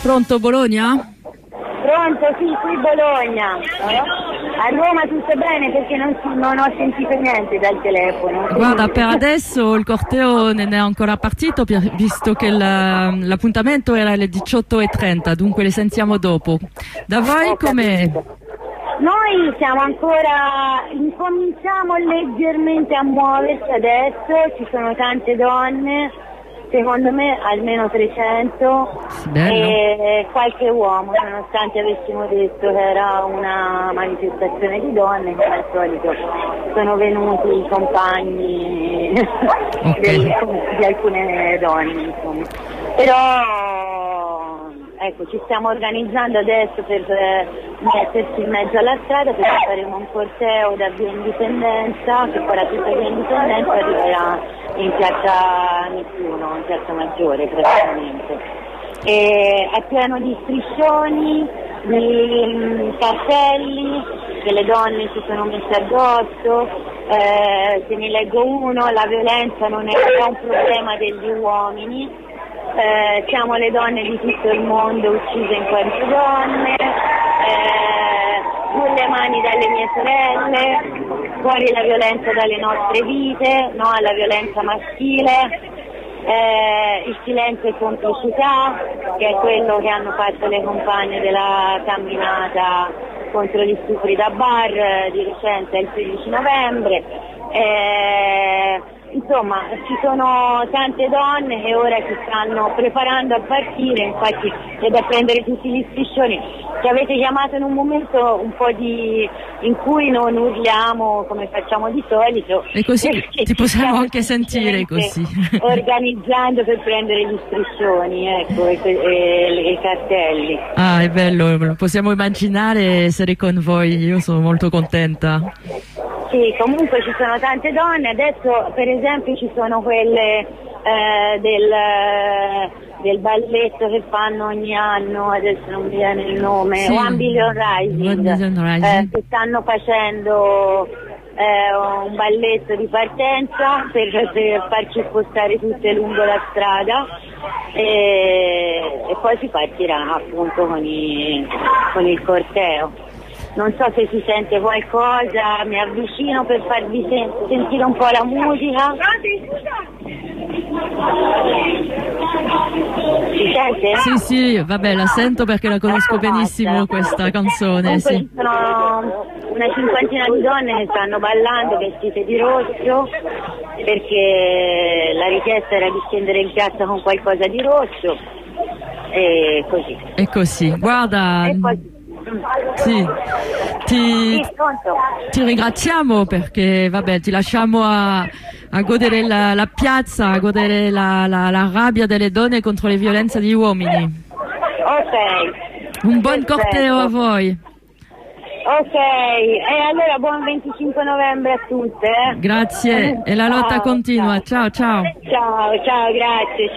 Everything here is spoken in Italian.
Pronto Bologna? Pronto, sì, qui Bologna. A Roma tutto bene perché non ho sentito niente dal telefono. Guarda, per adesso il corteo non è ancora partito visto che l'appuntamento era alle 18:30, dunque le sentiamo dopo. Da voi com'è? Noi siamo ancora, incominciamo leggermente a muoverci adesso, ci sono tante donne, secondo me almeno 300 e qualche uomo, nonostante avessimo detto che era una manifestazione di donne, come al solito sono venuti i compagni di alcune donne, insomma. Però ecco, ci stiamo organizzando adesso per metterci in mezzo alla strada perché faremo un corteo da Via Indipendenza che farà tutta Via Indipendenza e arriverà in piazza Nessuno, in piazza Maggiore praticamente. E è pieno di striscioni, di cartelli che le donne si sono messe addosso, se ne leggo uno: la violenza non è un problema degli uomini. Siamo le donne di tutto il mondo uccise in quanto donne, con le mani dalle mie sorelle, fuori la violenza dalle nostre vite, no alla violenza maschile, il silenzio e complicità, che è quello che hanno fatto le compagne della camminata contro gli stupri da bar di recente il 16 novembre. Insomma, ci sono tante donne che ora si stanno preparando a partire, infatti c'è da prendere tutti gli striscioni. Ci avete chiamato in un momento un po' in cui non urliamo come facciamo di solito. E così ti possiamo anche sentire così. Organizzando per prendere gli striscioni, ecco, e i cartelli. Ah, è bello, lo possiamo immaginare essere con voi, io sono molto contenta. Sì, comunque ci sono tante donne, adesso per esempio ci sono quelle del balletto che fanno ogni anno, adesso non mi viene il nome, sì. One Billion Rising, che stanno facendo un balletto di partenza per farci spostare tutte lungo la strada e poi si partirà appunto con il corteo. Non so se si sente qualcosa, mi avvicino per farvi sentire un po' la musica. Si sente? Sì, sì, vabbè, la sento perché la conosco benissimo questa canzone. Comunque sì. Ci sono una cinquantina di donne che stanno ballando vestite di rosso perché la richiesta era di scendere in piazza con qualcosa di rosso e così. E così, guarda. E poi, sì, ti ringraziamo perché vabbè, ti lasciamo a godere la piazza, a godere la rabbia delle donne contro le violenze degli uomini. Ok. Un buon corteo a voi. Ok, e allora buon 25 novembre a tutte. Grazie, e la lotta continua. Ciao, ciao. Ciao, grazie.